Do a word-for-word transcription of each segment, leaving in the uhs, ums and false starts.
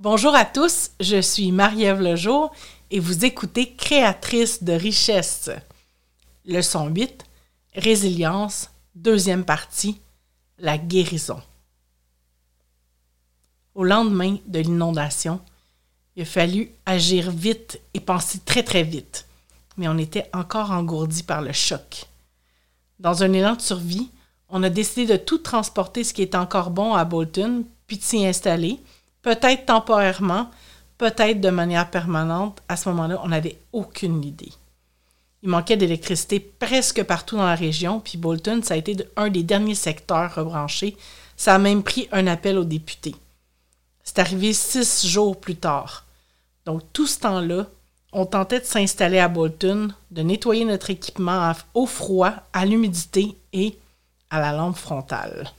Bonjour à tous, je suis Marie-Ève Lejour et vous écoutez Créatrice de richesse. Leçon huit, Résilience, deuxième partie, la guérison. Au lendemain de l'inondation, il a fallu agir vite et penser très très vite, mais on était encore engourdi par le choc. Dans un élan de survie, on a décidé de tout transporter ce qui est encore bon à Bolton, puis de s'y installer, peut-être temporairement, peut-être de manière permanente. À ce moment-là, on n'avait aucune idée. Il manquait d'électricité presque partout dans la région, puis Bolton, ça a été un des derniers secteurs rebranchés. Ça a même pris un appel aux députés. C'est arrivé six jours plus tard. Donc, tout ce temps-là, on tentait de s'installer à Bolton, de nettoyer notre équipement au froid, à l'humidité et à la lampe frontale.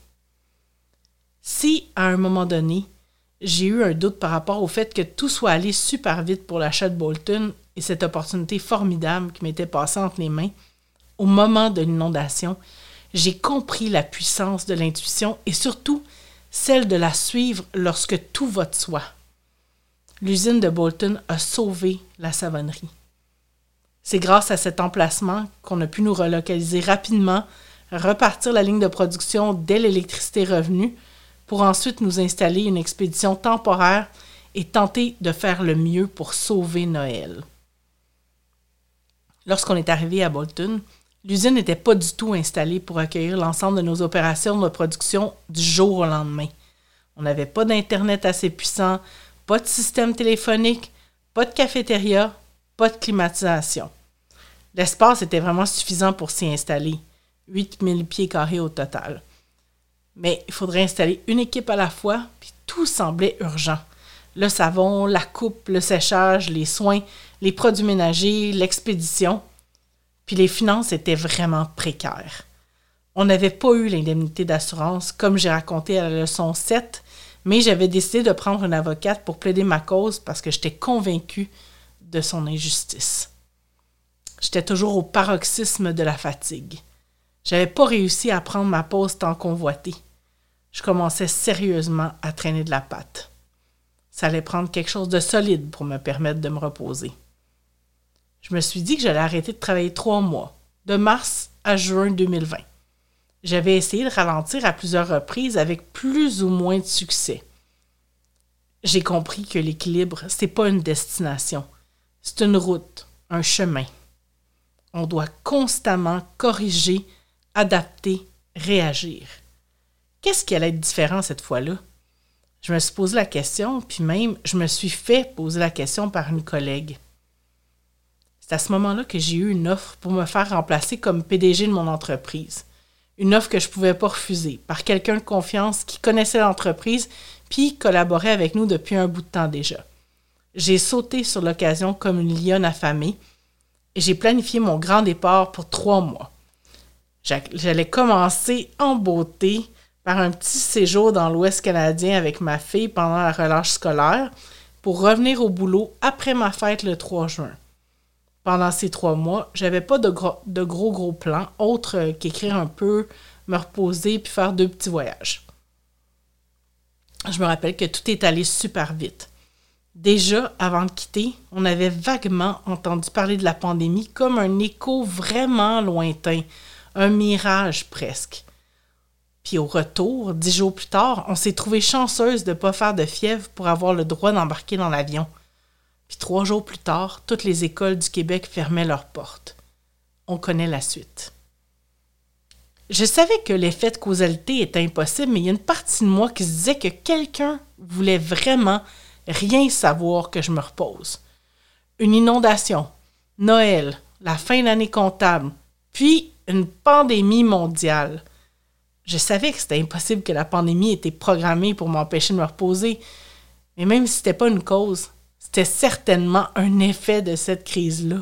Si, à un moment donné, j'ai eu un doute par rapport au fait que tout soit allé super vite pour l'achat de Bolton et cette opportunité formidable qui m'était passée entre les mains, au moment de l'inondation, j'ai compris la puissance de l'intuition et surtout celle de la suivre lorsque tout va de soi. L'usine de Bolton a sauvé la savonnerie. C'est grâce à cet emplacement qu'on a pu nous relocaliser rapidement, repartir la ligne de production dès l'électricité revenue, pour ensuite nous installer une expédition temporaire et tenter de faire le mieux pour sauver Noël. Lorsqu'on est arrivé à Bolton, l'usine n'était pas du tout installée pour accueillir l'ensemble de nos opérations de production du jour au lendemain. On n'avait pas d'Internet assez puissant, pas de système téléphonique, pas de cafétéria, pas de climatisation. L'espace était vraiment suffisant pour s'y installer, huit mille pieds carrés au total. Mais il faudrait installer une équipe à la fois, puis tout semblait urgent. Le savon, la coupe, le séchage, les soins, les produits ménagers, l'expédition. Puis les finances étaient vraiment précaires. On n'avait pas eu l'indemnité d'assurance, comme j'ai raconté à la leçon sept, mais j'avais décidé de prendre une avocate pour plaider ma cause parce que j'étais convaincue de son injustice. J'étais toujours au paroxysme de la fatigue. J'avais pas réussi à prendre ma pause tant convoitée. Je commençais sérieusement à traîner de la patte. Ça allait prendre quelque chose de solide pour me permettre de me reposer. Je me suis dit que j'allais arrêter de travailler trois mois, de mars à juin deux mille vingt. J'avais essayé de ralentir à plusieurs reprises avec plus ou moins de succès. J'ai compris que l'équilibre, c'est pas une destination. C'est une route, un chemin. On doit constamment corriger, adapter, réagir. Qu'est-ce qui allait être différent cette fois-là? Je me suis posé la question, puis même, je me suis fait poser la question par une collègue. C'est à ce moment-là que j'ai eu une offre pour me faire remplacer comme P D G de mon entreprise. Une offre que je ne pouvais pas refuser, par quelqu'un de confiance qui connaissait l'entreprise, puis collaborait avec nous depuis un bout de temps déjà. J'ai sauté sur l'occasion comme une lionne affamée, et j'ai planifié mon grand départ pour trois mois. J'allais commencer en beauté par un petit séjour dans l'Ouest canadien avec ma fille pendant la relâche scolaire pour revenir au boulot après ma fête le trois juin. Pendant ces trois mois, j'avais pas de gros, de gros gros plans, autres qu'écrire un peu, me reposer puis faire deux petits voyages. Je me rappelle que tout est allé super vite. Déjà, avant de quitter, on avait vaguement entendu parler de la pandémie comme un écho vraiment lointain, un mirage presque. Puis au retour, dix jours plus tard, on s'est trouvé chanceuse de ne pas faire de fièvre pour avoir le droit d'embarquer dans l'avion. Puis trois jours plus tard, toutes les écoles du Québec fermaient leurs portes. On connaît la suite. Je savais que l'effet de causalité était impossible, mais il y a une partie de moi qui se disait que quelqu'un voulait vraiment rien savoir que je me repose. Une inondation, Noël, la fin d'année comptable, puis une pandémie mondiale. Je savais que c'était impossible que la pandémie ait été programmée pour m'empêcher de me reposer, mais même si c'était pas une cause, c'était certainement un effet de cette crise-là.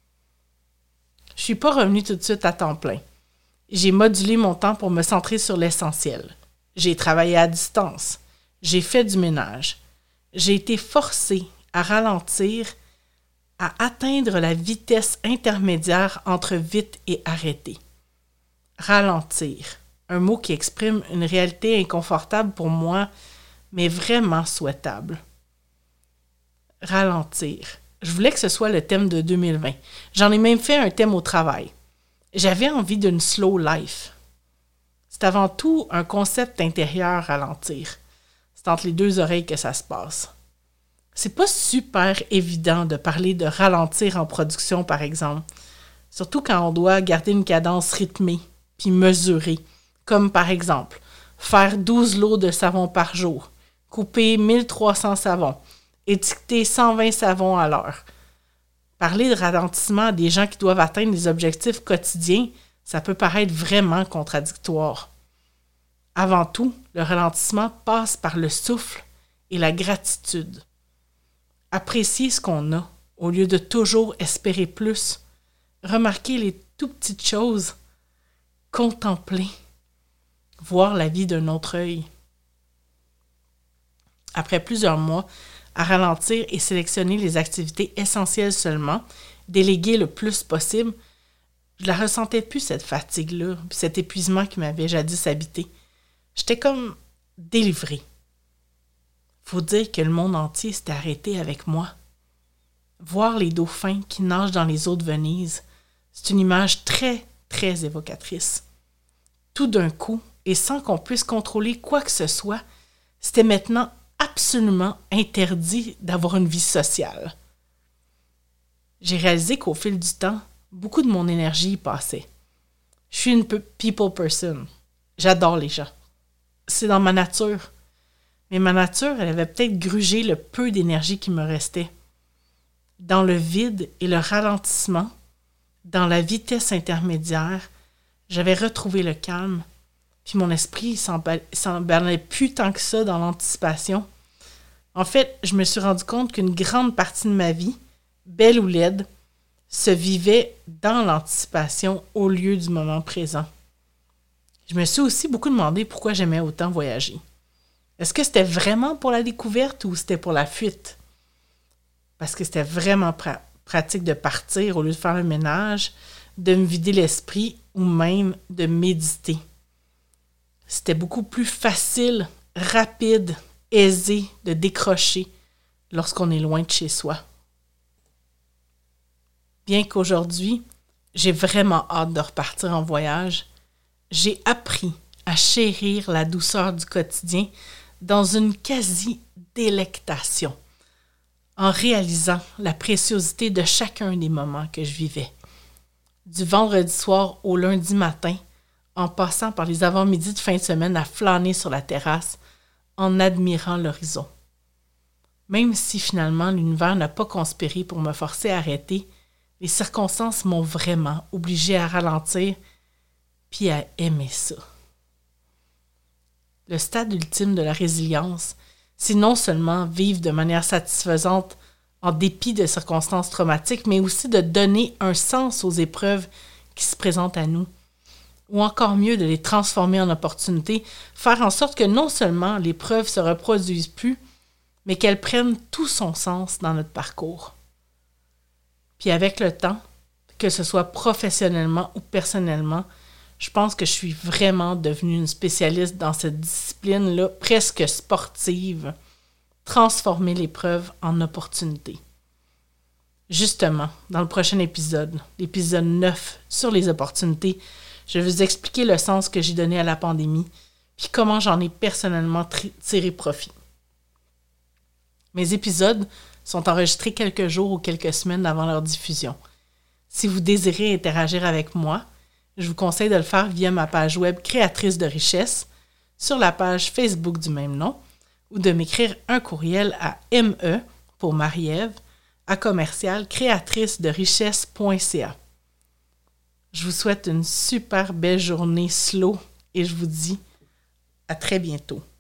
Je suis pas revenue tout de suite à temps plein. J'ai modulé mon temps pour me centrer sur l'essentiel. J'ai travaillé à distance. J'ai fait du ménage. J'ai été forcée à ralentir, à atteindre la vitesse intermédiaire entre vite et arrêter. Ralentir. Un mot qui exprime une réalité inconfortable pour moi, mais vraiment souhaitable. ralentir. Je voulais que ce soit le thème de deux mille vingt. J'en ai même fait un thème au travail. J'avais envie d'une slow life. C'est avant tout un concept intérieur, ralentir. C'est entre les deux oreilles que ça se passe. C'est pas super évident de parler de ralentir en production, par exemple. Surtout quand on doit garder une cadence rythmée, puis mesurée. Comme par exemple, faire douze lots de savon par jour, couper mille trois cents savons, étiqueter cent vingt savons à l'heure. Parler de ralentissement à des gens qui doivent atteindre des objectifs quotidiens, ça peut paraître vraiment contradictoire. Avant tout, le ralentissement passe par le souffle et la gratitude. Apprécier ce qu'on a, au lieu de toujours espérer plus. Remarquer les tout petites choses. Contempler. Voir la vie d'un autre œil. Après plusieurs mois, à ralentir et sélectionner les activités essentielles seulement, déléguer le plus possible, je ne la ressentais plus, cette fatigue-là, cet épuisement qui m'avait jadis habité. J'étais comme délivrée. Faut dire que le monde entier s'était arrêté avec moi. Voir les dauphins qui nagent dans les eaux de Venise, c'est une image très, très évocatrice. Tout d'un coup, et sans qu'on puisse contrôler quoi que ce soit, c'était maintenant absolument interdit d'avoir une vie sociale. J'ai réalisé qu'au fil du temps, beaucoup de mon énergie y passait. Je suis une people person. J'adore les gens. C'est dans ma nature. Mais ma nature, elle avait peut-être grugé le peu d'énergie qui me restait. Dans le vide et le ralentissement, dans la vitesse intermédiaire, j'avais retrouvé le calme. Puis mon esprit ne s'emballait plus tant que ça dans l'anticipation. En fait, je me suis rendu compte qu'une grande partie de ma vie, belle ou laide, se vivait dans l'anticipation au lieu du moment présent. Je me suis aussi beaucoup demandé pourquoi j'aimais autant voyager. Est-ce que c'était vraiment pour la découverte ou c'était pour la fuite? Parce que c'était vraiment pra- pratique de partir au lieu de faire le ménage, de me vider l'esprit ou même de méditer. C'était beaucoup plus facile, rapide, aisé de décrocher lorsqu'on est loin de chez soi. Bien qu'aujourd'hui, j'ai vraiment hâte de repartir en voyage, j'ai appris à chérir la douceur du quotidien dans une quasi-délectation, en réalisant la préciosité de chacun des moments que je vivais. Du vendredi soir au lundi matin, en passant par les avant-midi de fin de semaine à flâner sur la terrasse, en admirant l'horizon. Même si finalement l'univers n'a pas conspiré pour me forcer à arrêter, les circonstances m'ont vraiment obligée à ralentir puis à aimer ça. Le stade ultime de la résilience, c'est non seulement vivre de manière satisfaisante en dépit de circonstances traumatiques, mais aussi de donner un sens aux épreuves qui se présentent à nous. Ou encore mieux, de les transformer en opportunités, faire en sorte que non seulement l'épreuve ne se reproduise plus, mais qu'elle prenne tout son sens dans notre parcours. Puis avec le temps, que ce soit professionnellement ou personnellement, je pense que je suis vraiment devenue une spécialiste dans cette discipline-là, presque sportive, transformer l'épreuve en opportunité. Justement, dans le prochain épisode, l'épisode neuf sur les opportunités, je vais vous expliquer le sens que j'ai donné à la pandémie, puis comment j'en ai personnellement tri- tiré profit. Mes épisodes sont enregistrés quelques jours ou quelques semaines avant leur diffusion. Si vous désirez interagir avec moi, je vous conseille de le faire via ma page web Créatrice de richesse, sur la page Facebook du même nom, ou de m'écrire un courriel à me pour Marie-Ève à commercial créatrice de richesse point c a. Je vous souhaite une super belle journée slow et je vous dis à très bientôt.